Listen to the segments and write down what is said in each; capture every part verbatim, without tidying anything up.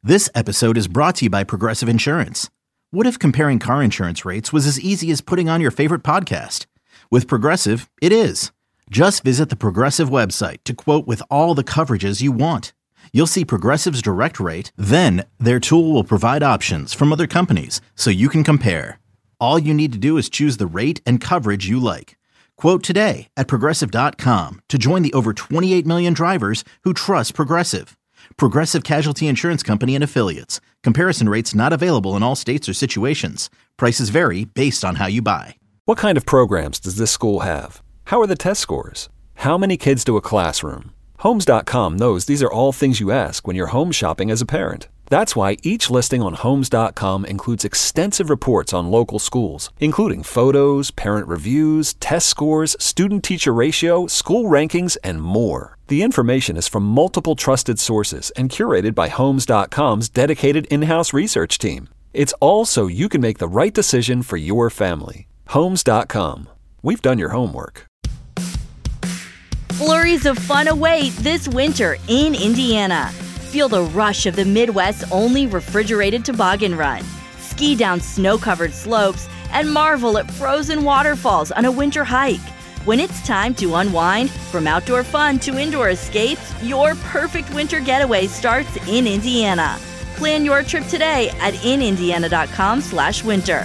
This episode is brought to you by Progressive Insurance. What if comparing car insurance rates was as easy as putting on your favorite podcast? With Progressive, it is. Just visit the Progressive website to quote with all the coverages you want. You'll see Progressive's direct rate, then their tool will provide options from other companies so you can compare. All you need to do is choose the rate and coverage you like. Quote today at Progressive dot com to join the over twenty-eight million drivers who trust Progressive. Progressive Casualty Insurance Company and Affiliates. Comparison rates not available in all states or situations. Prices vary based on how you buy. What kind of programs does this school have? How are the test scores? How many kids do a classroom? Homes dot com knows these are all things you ask when you're home shopping as a parent. That's why each listing on Homes dot com includes extensive reports on local schools, including photos, parent reviews, test scores, student-teacher ratio, school rankings, and more. The information is from multiple trusted sources and curated by Homes dot com's dedicated in-house research team. It's all so you can make the right decision for your family. Homes dot com. We've done your homework. Flurries of fun await this winter in Indiana. Feel the rush of the Midwest's only refrigerated toboggan run. Ski down snow-covered slopes and marvel at frozen waterfalls on a winter hike. When it's time to unwind, from outdoor fun to indoor escapes, your perfect winter getaway starts in Indiana. Plan your trip today at in indiana dot com slash winter.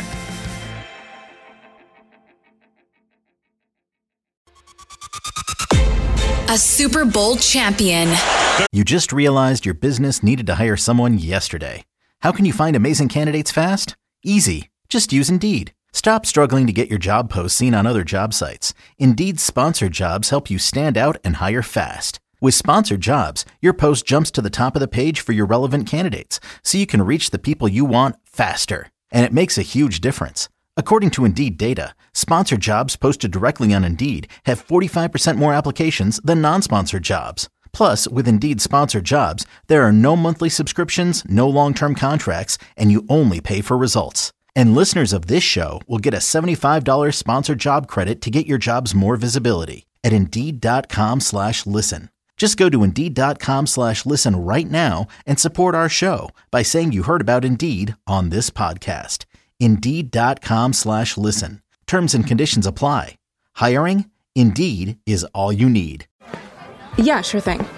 A Super Bowl champion. You just realized your business needed to hire someone yesterday. How can you find amazing candidates fast? Easy. Just use Indeed. Stop struggling to get your job posts seen on other job sites. Indeed's sponsored jobs help you stand out and hire fast. With sponsored jobs, your post jumps to the top of the page for your relevant candidates, so you can reach the people you want faster. And it makes a huge difference. According to Indeed data, sponsored jobs posted directly on Indeed have forty-five percent more applications than non-sponsored jobs. Plus, with Indeed sponsored jobs, there are no monthly subscriptions, no long-term contracts, and you only pay for results. And listeners of this show will get a seventy-five dollars sponsored job credit to get your jobs more visibility at Indeed dot com slash listen. Just go to Indeed dot com slash listen right now and support our show by saying you heard about Indeed on this podcast. Indeed dot com slash listen. Terms and conditions apply. Hiring? Indeed is all you need. Yeah, sure thing.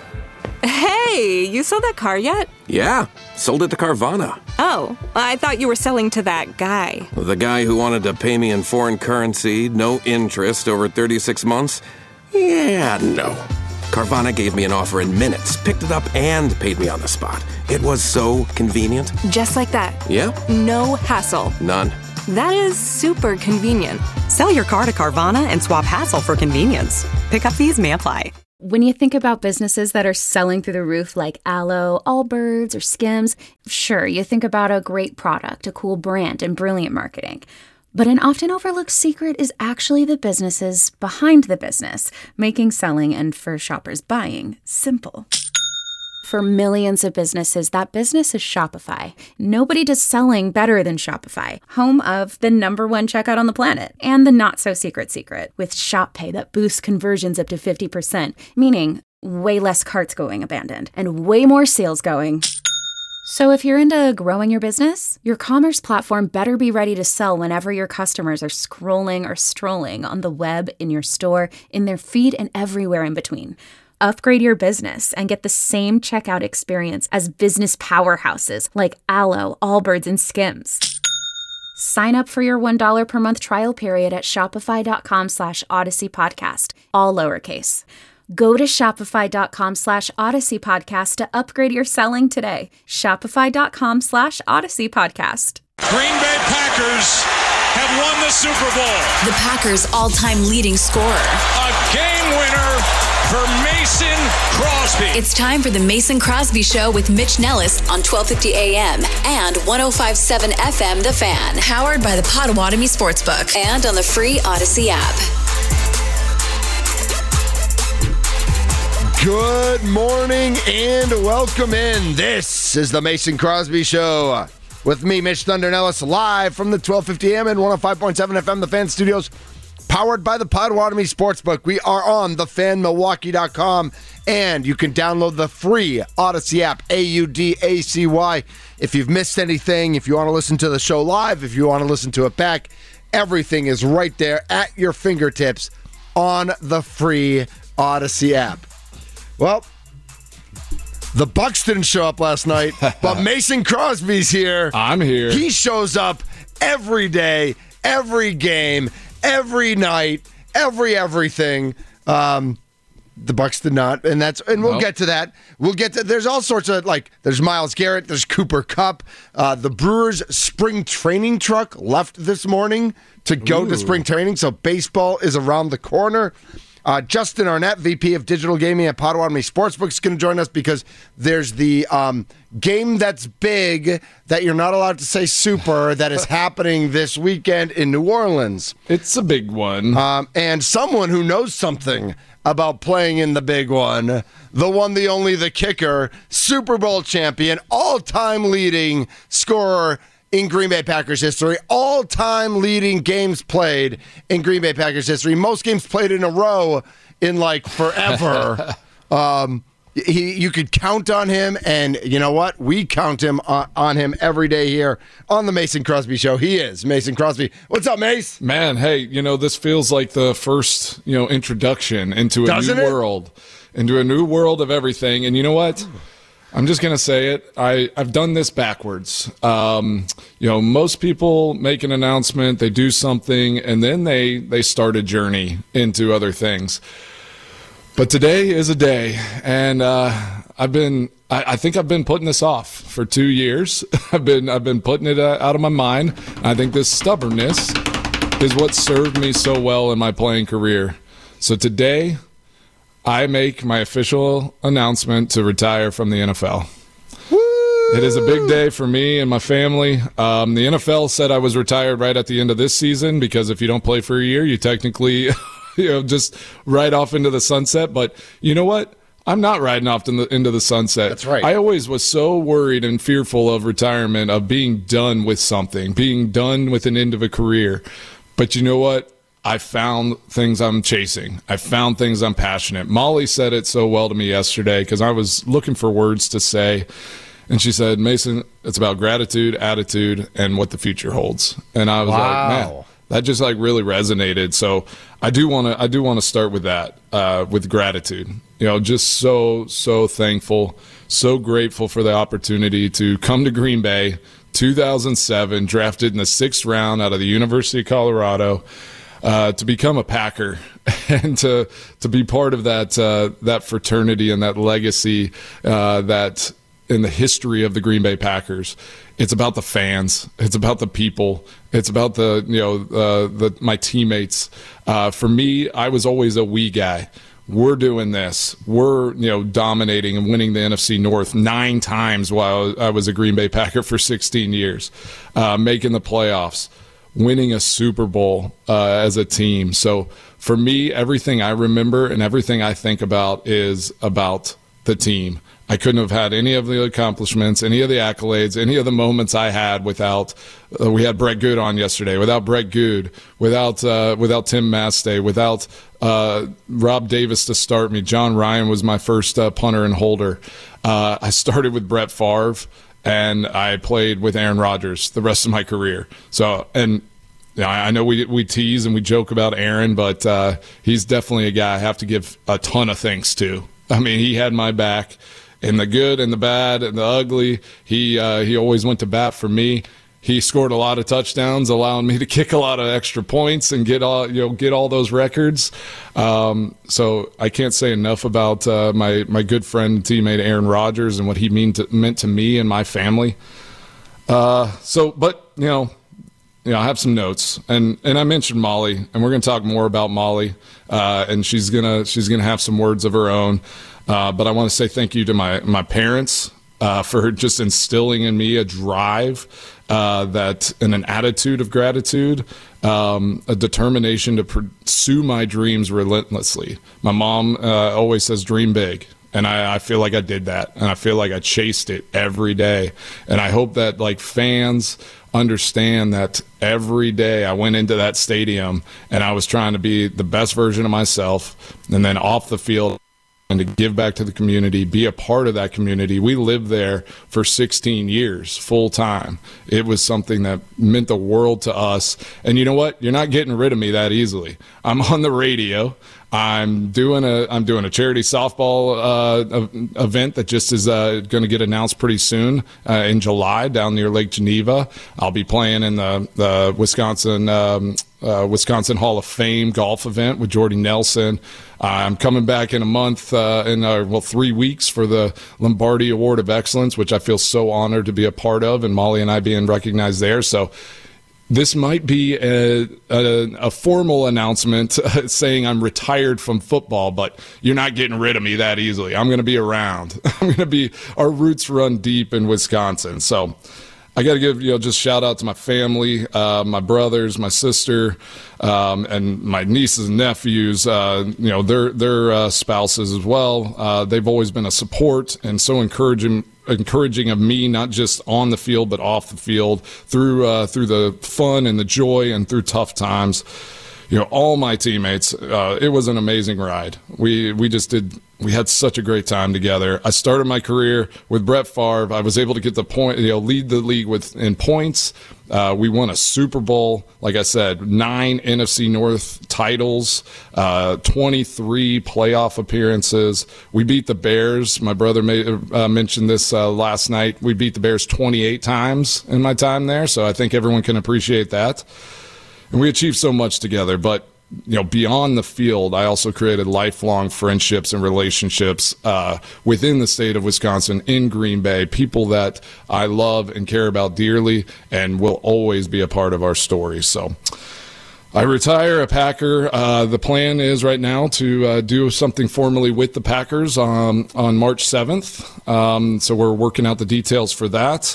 Hey, you sold that car yet? Yeah, sold it to Carvana. Oh, I thought you were selling to that guy. The guy who wanted to pay me in foreign currency, no interest, over thirty-six months? Yeah, no. Carvana gave me an offer in minutes, picked it up, and paid me on the spot. It was so convenient. Just like that. Yeah. No hassle. None. That is super convenient. Sell your car to Carvana and swap hassle for convenience. Pickup fees may apply. When you think about businesses that are selling through the roof like Aloe, Allbirds, or Skims, sure, you think about a great product, a cool brand, and brilliant marketing. But an often overlooked secret is actually the businesses behind the business, making selling and, for shoppers, buying simple. For millions of businesses, that business is Shopify. Nobody does selling better than Shopify, home of the number one checkout on the planet, and the not-so-secret secret, with Shop Pay that boosts conversions up to fifty percent, meaning way less carts going abandoned, and way more sales going. So if you're into growing your business, your commerce platform better be ready to sell whenever your customers are scrolling or strolling on the web, in your store, in their feed, and everywhere in between. Upgrade your business and get the same checkout experience as business powerhouses like Aloe, Allbirds, and Skims. Sign up for your one dollar per month trial period at shopify.com slash Odyssey Podcast, all lowercase. Go to shopify.com slash Odyssey Podcast to upgrade your selling today. Shopify.com slash Odyssey Podcast. Green Bay Packers have won the Super Bowl. The Packers' all-time leading scorer. A game winner for Mason Crosby. It's time for the Mason Crosby Show with Mitch Nellis on twelve fifty A M and one oh five point seven F M The Fan. Powered by the Potawatomi Sportsbook and on the free Odyssey app. Good morning and welcome in. This is the Mason Crosby Show with me, Mitch Thunder Nellis, live from the twelve fifty A M and one oh five point seven F M The Fan studios powered by the Potawatomi Sportsbook. We are on the fan milwaukee dot com, and you can download the free Odyssey app, A U D A C Y. If you've missed anything, if you want to listen to the show live, if you want to listen to it back, everything is right there at your fingertips on the free Odyssey app. Well, the Bucks didn't show up last night, but Mason Crosby's here. I'm here. He shows up every day, every game, every night, every everything. Um, the Bucks did not, and that's and we'll nope. get to that. We'll get to. There's all sorts of like. There's Myles Garrett. There's Cooper Kupp. Uh, the Brewers' spring training truck left this morning to go Ooh. to spring training. So baseball is around the corner. Uh, Justin Arnett, V P of Digital Gaming at Potawatomi Sportsbook, is going to join us because there's the um, game that's big that you're not allowed to say super that is happening this weekend in New Orleans. It's a big one. Um, and someone who knows something about playing in the big one, the one, the only, the kicker, Super Bowl champion, all-time leading scorer in Green Bay Packers history, all-time leading games played in Green Bay Packers history, most games played in a row in like forever. um, he, you could count on him, and you know what? We count him on, on him every day here on the Mason Crosby Show. He is Mason Crosby. What's up, Mace? Man, hey, you know, this feels like the first, you know, introduction into a Doesn't new it? world, into a new world of everything. And you know what? I'm just going to say it. I, I've done this backwards. Um, you know, most people make an announcement, they do something, and then they, they start a journey into other things. But today is a day, and uh, I've been I, I think I've been putting this off for two years. I've been I've been putting it uh, out of my mind. I think this stubbornness is what served me so well in my playing career. So today, I make my official announcement to retire from the N F L. Woo! It is a big day for me and my family. Um, the N F L said I was retired right at the end of this season because if you don't play for a year, you technically, you know, just ride off into the sunset. But you know what? I'm not riding off into the, into the sunset. That's right. I always was so worried and fearful of retirement, of being done with something, being done with an end of a career. But you know what? I found things I'm chasing. I found things I'm passionate. Molly said it so well to me yesterday because I was looking for words to say. And she said, Mason, it's about gratitude, attitude, and what the future holds. And I was wow. like, man, that just like really resonated. So I do want to I do want to start with that, uh, with gratitude. You know, just so, so thankful, so grateful for the opportunity to come to Green Bay, two thousand seven, drafted in the sixth round out of the University of Colorado. Uh, to become a Packer and to to be part of that uh, that fraternity and that legacy uh, that in the history of the Green Bay Packers. It's about the fans. It's about the people. It's about the you know uh, the my teammates. Uh, for me, I was always a we guy. We're doing this. We're you know dominating and winning the N F C North nine times while I was a Green Bay Packer for sixteen years, uh, making the playoffs, winning a Super Bowl uh, as a team. So for me, everything I remember and everything I think about is about the team. I couldn't have had any of the accomplishments, any of the accolades, any of the moments I had without uh, we had Brett Good on yesterday, without Brett Good, without uh, without Tim Mastay, without uh, Rob Davis to start me. John Ryan was my first uh, punter and holder. Uh, I started with Brett Favre, and I played with Aaron Rodgers the rest of my career. So, and you know, I know we we tease and we joke about Aaron, but uh, he's definitely a guy I have to give a ton of thanks to. I mean, he had my back. In the good and the bad and the ugly, he uh, he always went to bat for me. He scored a lot of touchdowns, allowing me to kick a lot of extra points and get all you know get all those records. Um, so I can't say enough about uh, my my good friend and teammate Aaron Rodgers and what he mean to, meant to me and my family. Uh, so, but you know, you know, I have some notes, and and I mentioned Molly, and we're going to talk more about Molly, uh, and she's gonna she's gonna have some words of her own. Uh, but I want to say thank you to my, my parents uh, for just instilling in me a drive uh, that and an attitude of gratitude, um, a determination to pursue my dreams relentlessly. My mom uh, always says dream big. And I, I feel like I did that, and I feel like I chased it every day. And I hope that like fans understand that every day I went into that stadium and I was trying to be the best version of myself, and then off the field and to give back to the community, be a part of that community. We lived there for sixteen years full time. It was something that meant the world to us. And you know what? You're not getting rid of me that easily. I'm on the radio. I'm doing a I'm doing a charity softball uh, event that just is uh, going to get announced pretty soon uh, in July down near Lake Geneva. I'll be playing in the the Wisconsin um, uh, Wisconsin Hall of Fame golf event with Jordy Nelson. I'm coming back in a month, uh, in uh, well three weeks for the Lombardi Award of Excellence, which I feel so honored to be a part of, and Molly and I being recognized there. So this might be a, a, a formal announcement uh, saying I'm retired from football, but you're not getting rid of me that easily. I'm going to be around. I'm going to be, our roots run deep in Wisconsin. So I got to give, you know, just shout out to my family, uh, my brothers, my sister, um, and my nieces and nephews, uh, you know, their, their uh, spouses as well. Uh, they've always been a support and so encouraging encouraging of me, not just on the field but off the field, through uh, through the fun and the joy and through tough times. You know, all my teammates, uh, it was an amazing ride. We we just did. We had such a great time together. I started my career with Brett Favre. I was able to get the point, you know, lead the league with in points. Uh, we won a Super Bowl. Like I said, nine N F C North titles, uh, twenty-three playoff appearances. We beat the Bears. My brother made, uh, mentioned this uh, last night. We beat the Bears twenty-eight times in my time there, so I think everyone can appreciate that. And we achieved so much together, but you know, beyond the field, I also created lifelong friendships and relationships uh, within the state of Wisconsin, in Green Bay, people that I love and care about dearly and will always be a part of our story. So I retire a Packer. Uh, the plan is right now to uh, do something formally with the Packers um, on March seventh. Um, so we're working out the details for that.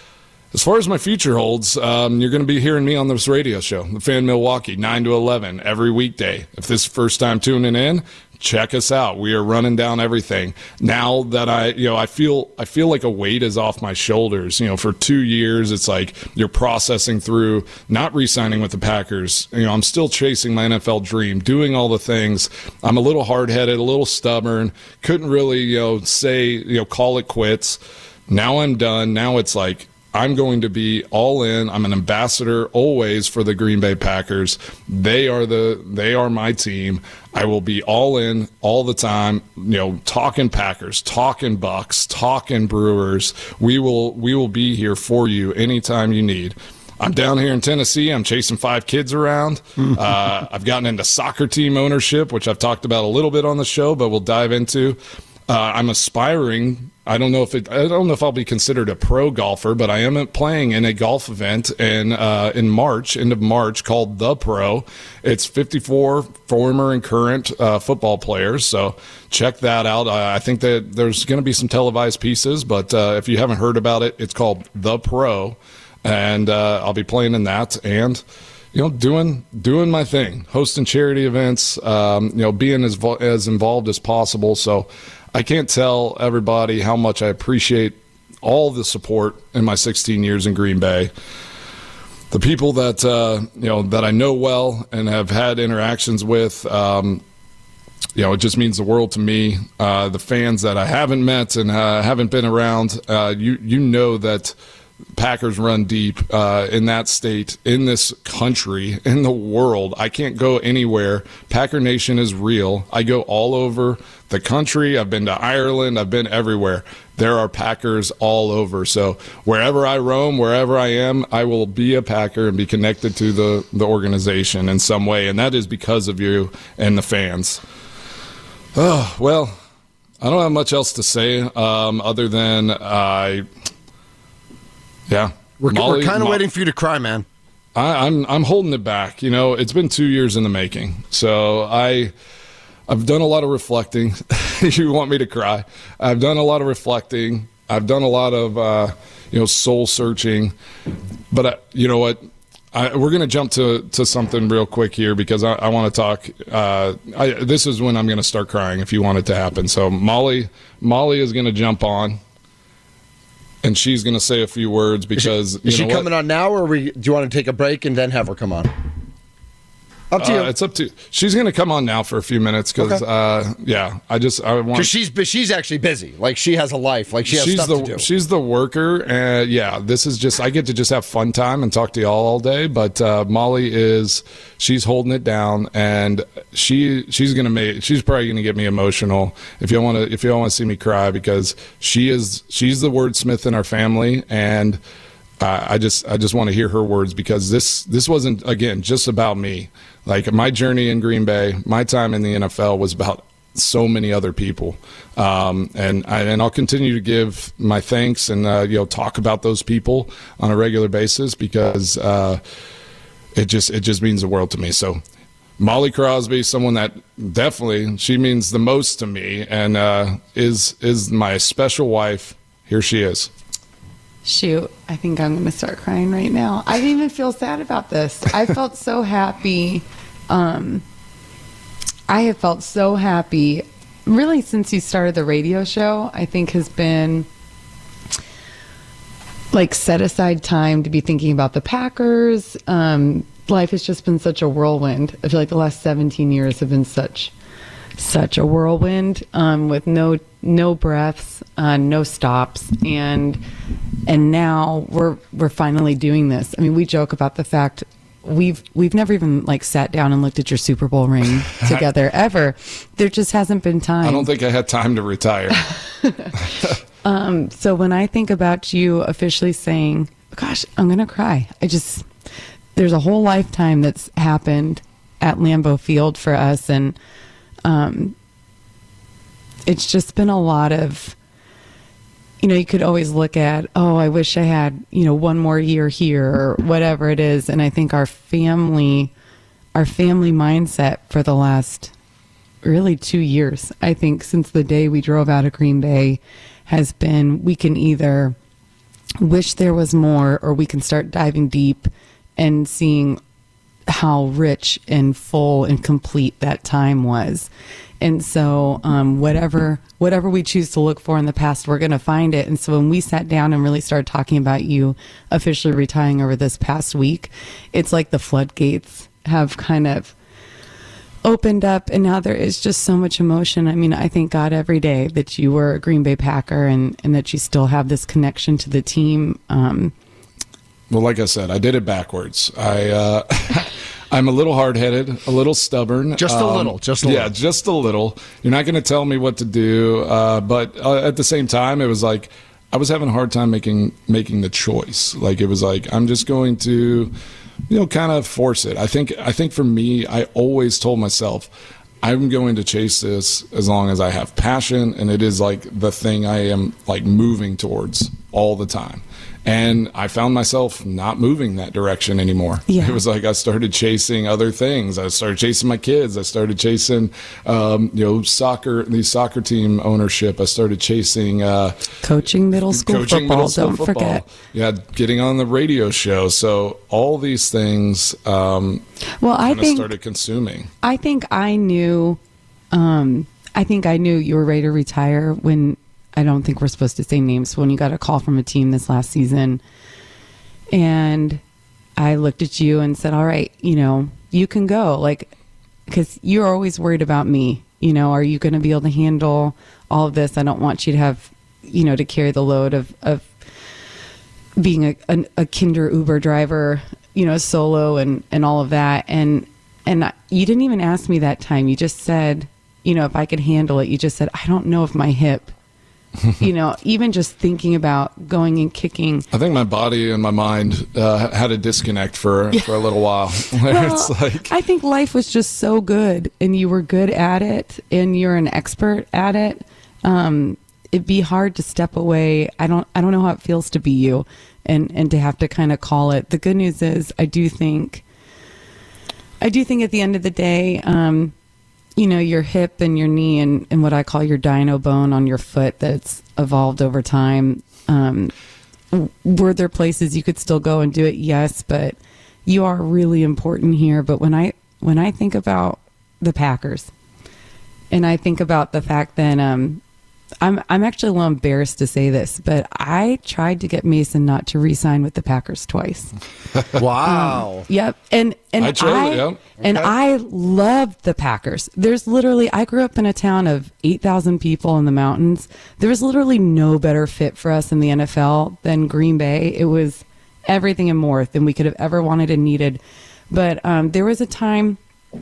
As far as my future holds, um, you're going to be hearing me on this radio show, The Fan Milwaukee, nine to eleven, every weekday. If this is the first time tuning in, check us out. We are running down everything. Now that I, you know, I feel, I feel like a weight is off my shoulders. You know, for two years, it's like you're processing through not re-signing with the Packers. You know, I'm still chasing my N F L dream, doing all the things. I'm a little hard-headed, a little stubborn. Couldn't really, you know, say, you know, call it quits. Now I'm done. Now it's like, I'm going to be all in. I'm an ambassador always for the Green Bay Packers. They are the they are my team. I will be all in all the time, you know, talking Packers, talking Bucks, talking Brewers. We will we will be here for you anytime you need. I'm down here in Tennessee. I'm chasing five kids around. uh, I've gotten into soccer team ownership, which I've talked about a little bit on the show, but we'll dive into. Uh, I'm aspiring. I don't know if it, I don't know if I'll be considered a pro golfer, but I am playing in a golf event in uh, in March, end of March, called The Pro. It's fifty-four former and current uh, football players, so check that out. I, I think that there's going to be some televised pieces, but uh, if you haven't heard about it, it's called The Pro, and uh, I'll be playing in that and. You know, doing doing my thing, hosting charity events, um, you know, being as as involved as possible. So I can't tell everybody how much I appreciate all the support in my sixteen years in Green Bay. The people that uh, you know that I know well and have had interactions with, um, you know, it just means the world to me. Uh, the fans that I haven't met and uh, haven't been around, uh, you you know that. Packers run deep uh, in that state, in this country, in the world. I can't go anywhere. Packer Nation is real. I go all over the country. I've been to Ireland. I've been everywhere. There are Packers all over. So wherever I roam, wherever I am, I will be a Packer and be connected to the, the organization in some way. And that is because of you and the fans. Oh, well, I don't have much else to say um, other than I... Uh, Yeah, we're, we're kind of Mo- waiting for you to cry, man. I, I'm I'm holding it back. You know, it's been two years in the making, so I I've done a lot of reflecting. You want me to cry? I've done a lot of reflecting. I've done a lot of uh, you know soul searching, but I, you know what? I, we're going to jump to to something real quick here because I, I want to talk. Uh, I, this is when I'm going to start crying if you want it to happen. So Molly, Molly is going to jump on, and she's going to say a few words because is she, is you know she coming on now, or we, do you want to take a break and then have her come on? Up to uh, you. It's up to you. She's going to come on now for a few minutes because, Okay. uh, yeah, I just I want. Because she's she's actually busy. Like she has a life. Like she has she's stuff the to do. she's the worker, and yeah, this is just I get to just have fun time and talk to y'all all day. But uh, Molly is she's holding it down, and she she's gonna make she's probably gonna get me emotional if you want to if you want to see me cry because she is she's the wordsmith in our family, and uh, I just I just want to hear her words because this this wasn't again just about me. Like my journey in Green Bay, my time in the N F L was about so many other people, um, and I, and I'll continue to give my thanks and uh, you know talk about those people on a regular basis because uh, it just it just means the world to me. So Molly Crosby, someone that definitely she means the most to me, and uh, is is my special wife. Here she is. Shoot, I think I'm going to start crying right now. I didn't even feel sad about this. I felt so happy. Um, I have felt so happy, really, since you started the radio show. I think has been like set aside time to be thinking about the Packers. Um, life has just been such a whirlwind. I feel like the last seventeen years have been such, such a whirlwind um, with no no breaths, uh, no stops, and and now we're we're finally doing this. I mean, we joke about the fact we've we've never even like sat down and looked at your Super Bowl ring together ever. There just hasn't been time. I don't think I had time to retire. um, so when I think about you officially saying, "Gosh, I'm gonna cry," I just there's a whole lifetime that's happened at Lambeau Field for us, and um, it's just been a lot of. You know, you could always look at, oh, I wish I had, you know, one more year here or whatever it is. And I think our family, our family mindset for the last really two years, I think since the day we drove out of Green Bay has been, we can either wish there was more or we can start diving deep and seeing how rich and full and complete that time was. And so um, whatever whatever we choose to look for in the past, we're going to find it. And so when we sat down and really started talking about you officially retiring over this past week, it's like the floodgates have kind of opened up. And now there is just so much emotion. I mean, I thank God every day that you were a Green Bay Packer and, and that you still have this connection to the team. Um, well, like I said, I did it backwards. I... Uh... I'm a little hard-headed, a little stubborn. Just a um, little, just a yeah, little. Yeah, just a little. You're not going to tell me what to do, uh, but uh, at the same time, it was like I was having a hard time making making the choice. Like it was like I'm just going to, you know, kind of force it. I think I think for me, I always told myself I'm going to chase this as long as I have passion, and it is like the thing I am like moving towards all the time. And I found myself not moving that direction anymore. Yeah. It was like I started chasing other things. I started chasing my kids. I started chasing, um, you know, soccer, the soccer team ownership. I started chasing uh, coaching middle school coaching football. Middle school Don't football. forget. Yeah, getting on the radio show. So all these things. Um, well, I think started consuming. I think I knew. Um, I think I knew you were ready to retire when. I don't think we're supposed to say names. When you got a call from a team this last season, and I looked at you and said, all right, you know, you can go. Like, because you're always worried about me. You know, are you going to be able to handle all of this? I don't want you to have, you know, to carry the load of, of being a, a, a Kinder Uber driver, you know, solo and, and all of that. And, and I, you didn't even ask me that time. You just said, you know, if I could handle it. You just said, I don't know if my hip, you know, even just thinking about going and kicking. I think my body and my mind uh, had a disconnect for, for a little while. Well, it's like, I think life was just so good and you were good at it and you're an expert at it. Um, it'd be hard to step away. I don't, I don't know how it feels to be you and, and to have to kind of call it. The good news is I do think, I do think at the end of the day, um, you know, your hip and your knee and, and what I call your dino bone on your foot that's evolved over time. Um, were there places you could still go and do it? Yes, but you are really important here. But when I when I think about the Packers, and I think about the fact that um, I'm I'm actually a little embarrassed to say this, but I tried to get Mason not to re-sign with the Packers twice. Wow. Um, yep. And and I chose I, it, yep. and Okay. I loved the Packers. There's literally I grew up in a town of eight thousand people in the mountains. There was literally no better fit for us in the N F L than Green Bay. It was everything and more than we could have ever wanted and needed. But um, there was a time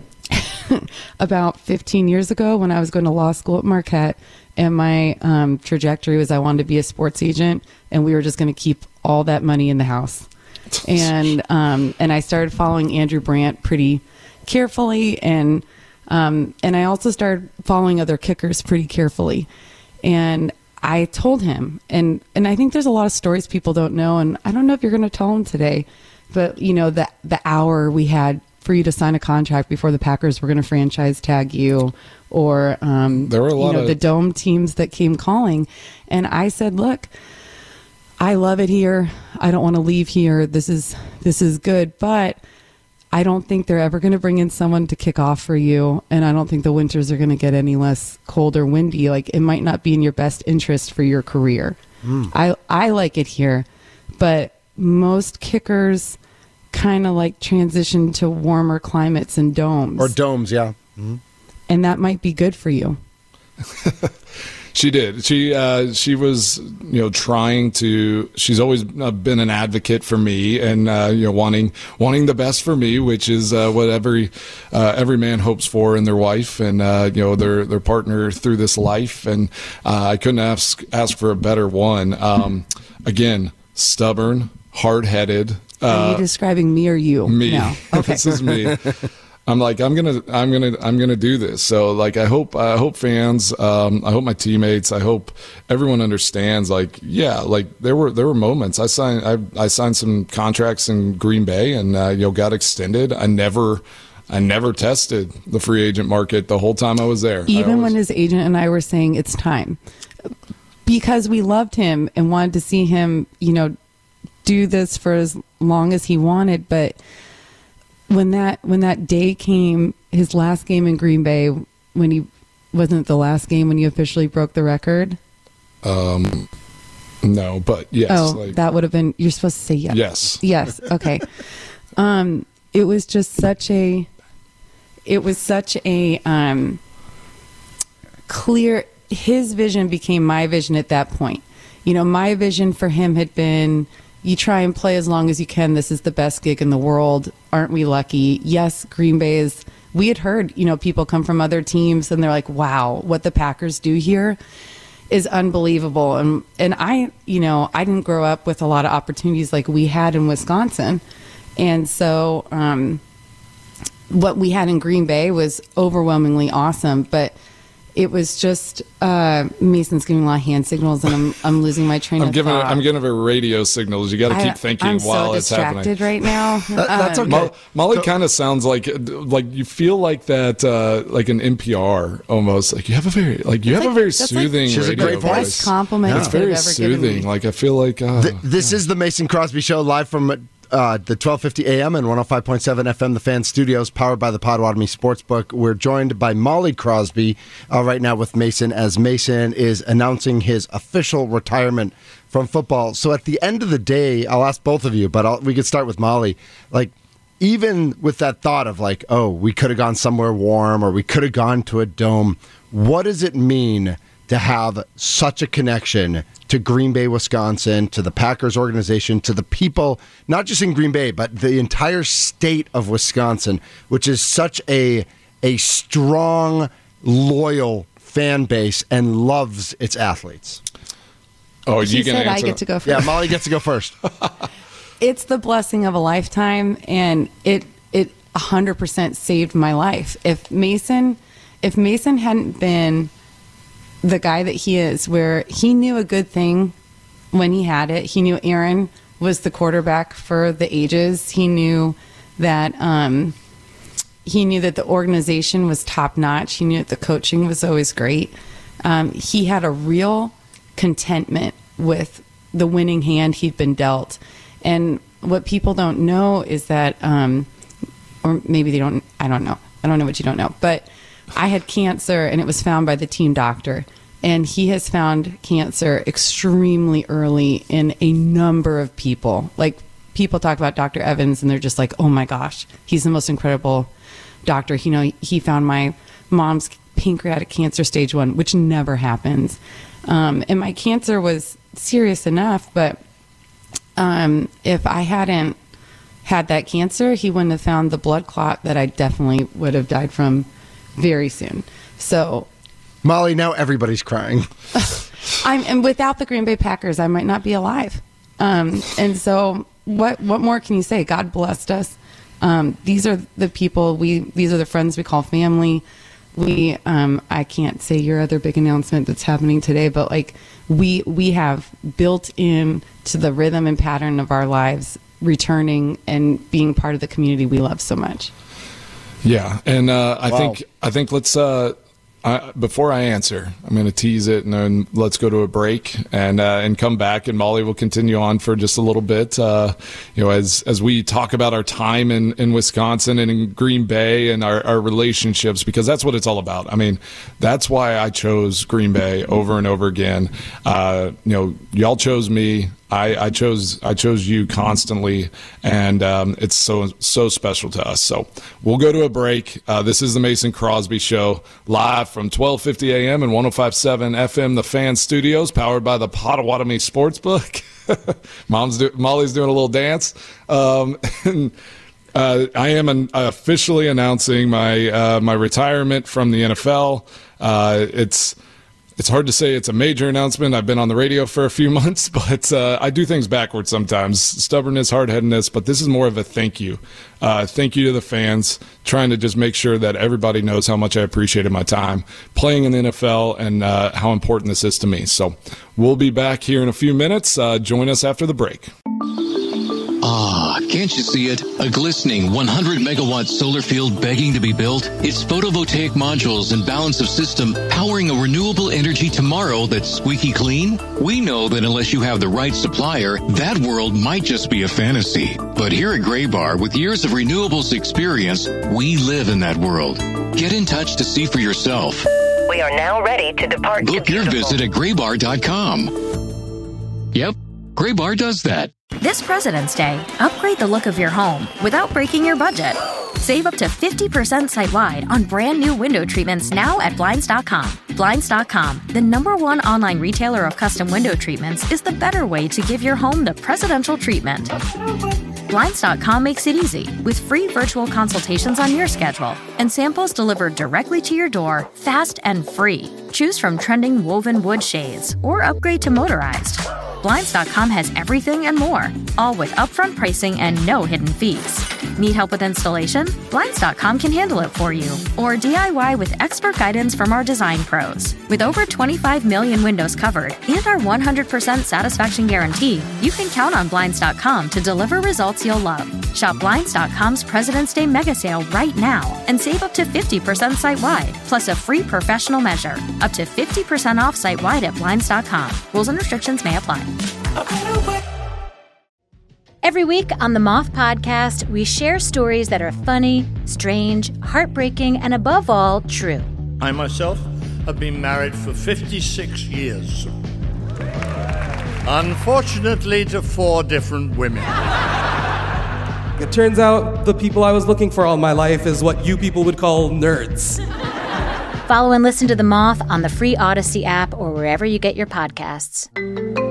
about fifteen years ago when I was going to law school at Marquette, and my um, trajectory was I wanted to be a sports agent, and we were just going to keep all that money in the house. And um, and I started following Andrew Brandt pretty carefully, and um, and I also started following other kickers pretty carefully. And I told him, and and I think there's a lot of stories people don't know, and I don't know if you're going to tell him today, but you know the the hour we had for you to sign a contract before the Packers were going to franchise tag you, or um, There were a lot you know of- the dome teams that came calling, and I said, look, I love it here. I don't want to leave here. This is this is good, but I don't think they're ever going to bring in someone to kick off for you, and I don't think the winters are going to get any less cold or windy. Like, it might not be in your best interest for your career. Mm. I I like it here, but most kickers kind of like transition to warmer climates and domes, Or domes, yeah. Mm-hmm. and that might be good for you. She did. She uh, she was, you know, trying to. She's always uh, been an advocate for me, and uh, you know, wanting wanting the best for me, which is uh, what every uh, every man hopes for in their wife, and uh, you know, their their partner through this life. And uh, I couldn't ask ask for a better one. Um, again, stubborn, hard headed. Are Uh, you describing me or you? me. No. Okay. This is me. I'm like, I'm gonna, I'm gonna, I'm gonna do this. So, like, I hope, I hope fans, um, I hope my teammates, I hope everyone understands. Like, yeah, like there were, there were moments. I signed, I, I signed some contracts in Green Bay, and uh, you know, got extended. I never, I never tested the free agent market the whole time I was there. I Even always- when his agent and I were saying it's time, because we loved him and wanted to see him, you know, do this for as long as he wanted. But when that when that day came, his last game in Green Bay, when he wasn't the last game when he officially broke the record. um, no, but yes, oh, like, that would have been. You're supposed to say yes. Yes. Yes. Okay. um, it was just such a. It was such a um. Clear. His vision became my vision at that point. You know, my vision for him had been, you try and play as long as you can. This is the best gig in the world. Aren't we lucky? Yes, Green Bay is. We had heard, you know, people come from other teams and they're like, wow, what the Packers do here is unbelievable. And and I, you know, I didn't grow up with a lot of opportunities like we had in Wisconsin. And so um, what we had in Green Bay was overwhelmingly awesome. But it was just uh, Mason's giving a lot of hand signals, and I'm I'm losing my train I'm of giving, thought. I'm giving her radio signals. You got to I- keep thinking I'm while so it's happening. distracted right now. that's Um, okay. Mo- Molly kind of sounds like like you feel like that uh, like an N P R almost. Like you have a very like you have like- a very that's like- soothing She's a radio great voice. voice. Best compliment It's you could very have ever given soothing. me. Like I feel like uh, Th- this is the Mason Crosby Show, live from uh, the twelve fifty A M and one oh five point seven F M, the Fan Studios, powered by the Potawatomi Sportsbook. We're joined by Molly Crosby uh, right now with Mason, as Mason is announcing his official retirement from football. So at the end of the day, I'll ask both of you, but I'll, we could start with Molly. Like, even with that thought of like, oh, we could have gone somewhere warm or we could have gone to a dome, what does it mean to have such a connection to Green Bay, Wisconsin, to the Packers organization, to the people, not just in Green Bay, but the entire state of Wisconsin, which is such a a strong, loyal fan base and loves its athletes? oh, She you can said I answer. get to go first. Yeah, Molly gets to go first. It's the blessing of a lifetime, and it it one hundred percent saved my life. If Mason, if Mason hadn't been the guy that he is, where he knew a good thing when he had it, he knew Aaron was the quarterback for the ages. He knew that um, he knew that the organization was top notch. He knew that the coaching was always great. Um, he had a real contentment with the winning hand he'd been dealt. And what people don't know is that, um, or maybe they don't, I don't know. I don't know what you don't know. But I had cancer, and it was found by the team doctor. And he has found cancer extremely early in a number of people. Like, people talk about Doctor Evans, and they're just like, oh my gosh, he's the most incredible doctor. You know, he found my mom's pancreatic cancer stage one, which never happens. Um, and my cancer was serious enough, but um, if I hadn't had that cancer, he wouldn't have found the blood clot that I definitely would have died from very soon. So, Molly, now everybody's crying. I'm, and without the Green Bay Packers, I might not be alive. Um, and so, what what more can you say? God blessed us. Um, these are the people we. These are the friends we call family. We. Um, I can't say your other big announcement that's happening today, but like we we have built in to the rhythm and pattern of our lives, returning and being part of the community we love so much. Yeah, and uh, I Wow. think I think let's uh, I, before I answer, I'm going to tease it, and then let's go to a break and uh, and come back, and Molly will continue on for just a little bit. Uh, you know, as as we talk about our time in, in Wisconsin and in Green Bay and our, our relationships, because that's what it's all about. I mean, that's why I chose Green Bay over and over again. Uh, you know, y'all chose me. I, I chose I chose you constantly, and um, it's so so special to us. So we'll go to a break. Uh, this is the Mason Crosby Show, live from twelve fifty a.m. and one oh five point seven F M, the Fan Studios, powered by the Potawatomi Sportsbook. Mom's do, Molly's doing a little dance. Um, and, uh, I am an, officially announcing my uh, my retirement from the N F L. Uh, it's It's hard to say it's a major announcement. I've been on the radio for a few months, but uh, I do things backwards sometimes. Stubbornness, hard-headedness, but this is more of a thank you. Uh, thank you to the fans, trying to just make sure that everybody knows how much I appreciated my time playing in the N F L and uh, how important this is to me. So we'll be back here in a few minutes. Uh, join us after the break. Ah, can't you see it? A glistening one hundred megawatt solar field begging to be built? Its photovoltaic modules and balance of system powering a renewable energy tomorrow that's squeaky clean? We know that unless you have the right supplier, that world might just be a fantasy. But here at Graybar, with years of renewables experience, we live in that world. Get in touch to see for yourself. We are now ready to depart. Book to your visit at graybar dot com. Yep, Graybar does that. This President's Day, upgrade the look of your home without breaking your budget. Save up to fifty percent site-wide on brand new window treatments now at Blinds dot com. Blinds dot com, the number one online retailer of custom window treatments, is the better way to give your home the presidential treatment. Blinds dot com makes it easy with free virtual consultations on your schedule and samples delivered directly to your door, fast and free. Choose from trending woven wood shades or upgrade to motorized. Blinds dot com has everything and more, all with upfront pricing and no hidden fees. Need help with installation? Blinds dot com can handle it for you. Or D I Y with expert guidance from our design pros. With over twenty-five million windows covered and our one hundred percent satisfaction guarantee, you can count on Blinds dot com to deliver results you'll love. Shop Blinds dot com's President's Day mega sale right now and save up to fifty percent site-wide, plus a free professional measure. Up to fifty percent off site-wide at Blinds dot com. Rules and restrictions may apply. Every week on the Moth Podcast, we share stories that are funny, strange, heartbreaking, and above all, true. I myself have been married for fifty-six years. Unfortunately, to four different women. It turns out the people I was looking for all my life is what you people would call nerds. Follow and listen to The Moth on the free Odyssey app or wherever you get your podcasts.